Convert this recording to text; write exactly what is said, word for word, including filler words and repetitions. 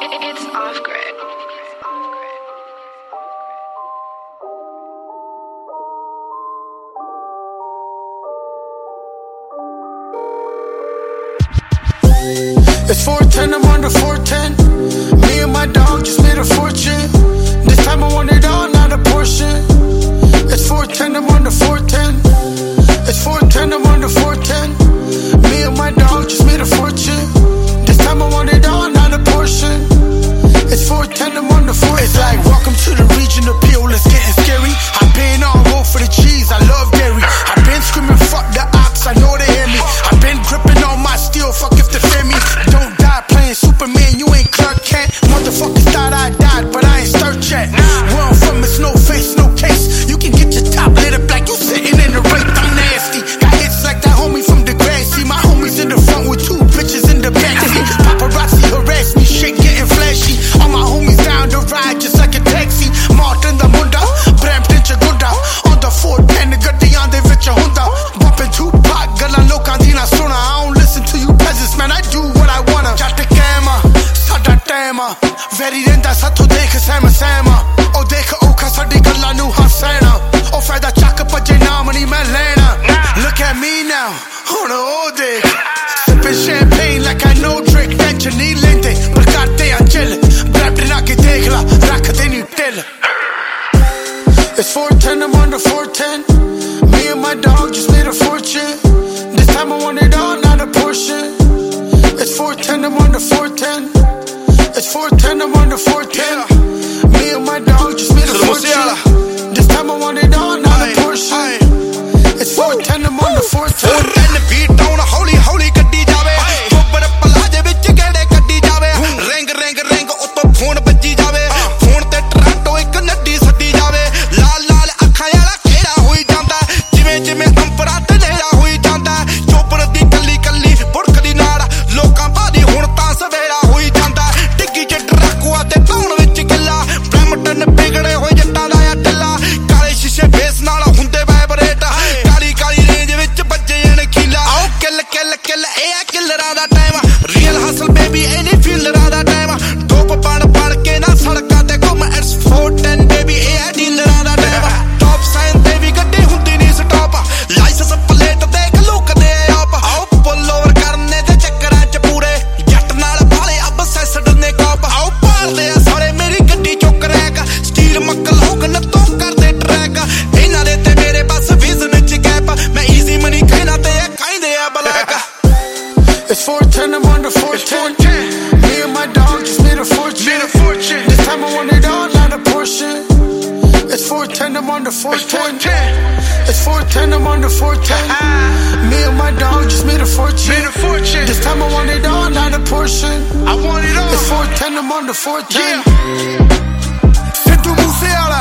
It's off grid. It's four ten, I'm on the four ten. Me and my dog just made a fortune. This time I want it all, not a portion. It's four ten, I'm on the four ten. It's four ten, I'm on the four ten. Me and my dog just made a fortune. This time I want it all, not a portion. It's four ten, I'm on the four ten. It's like, welcome to the region of P O, it's getting scary. I've been on road for the cheese, I love dairy. I've been screaming, fuck the ops, I know they hear me. I've been gripping on my steel, fuck if they fear me. Don't die playing Superman, you ain't Clark Kent. Motherfuckers thought I died, but I ain't start yet. Where I'm from, it's no face, no case. You can get your top lit up like you sitting in the rape, I'm nasty. Got hits like that homie from the Grassy. My homies in the front with two bitches in the backseat. Paparazzi harass me, shit getting flashy. All my homies down the ride just like a taxi. Martin the Munda, Brampton Chagunda. On the four ten, the Gadiyan de Vicha Honda. Bumping Tupac, galan lokan di na suna. I don't listen to you peasants, man, I do what I wanna. Jatte kema, sada tema. Very renda satho dekh sema sema. O dekh okha sadi gallan nu hasena. O faida chak bajje naam nahi main lena. Look at me now, on a all day. Sipping champagne like I know Drake. Tension nahi lente, par karte han chill. Brampton aake dekh la, rakh de nahi till. It's four ten, I'm on the four ten. Me and my dog just made a fortune. This time I want it all, not a portion. It's four ten, I'm on the four ten. It's four ten, I'm on the four ten. Me and my dog just made a fortune. This time I want it all, not a portion. It's four ten, I'm on the four ten. four ten feet down, holy, holy, gaddi jaave. Chopper palaje vich gede gaddi jaave. Ring, ring, ring, utto phone bajji jaave. Phone te Toronto ek naddi saddi jaave. Laal, laal akhan wala khera hoi janda. Jive, jive ampara te nera hoi janda. Chopper di kalli, kalli, burkdi naal. Lokan badi hun ta savera hoi janda. Diggi je Dracula te town vich gilla. Brampton bigade hoi jatta da ya tilla. Kale shishe base naal hunde vibrate. Kali kali range vich bajje ene khila. Aao kill kill kill eh killeran da time. Real hustle baby any feeleran da time. Dope pan pan ke na sadkan te ghum. It's four ten baby eh dealeran da time. Top sign baby gaddi hundi nahi stop. License plate dekh look de aap. Aao pull over karne de chakkran ch pure. Jatt naal bhale obsessed ne cop. Aao paal de sare meri gaddi chok crack. Steel muckle ho gan to kar de track. Inna de te mere bas vision ch gap. Main easy money khena te kainde a black. It's four ten, I'm on the four ten. Me and my dog just made a fortune. This time I want it all, not a portion. It's four ten, I'm on the four ten. It's four ten, I'm on the four ten. Me and my dog just made a fortune. This time I want it all, not a portion. I want it all. It's four ten, I'm on the four ten. Sidhu Moosewala.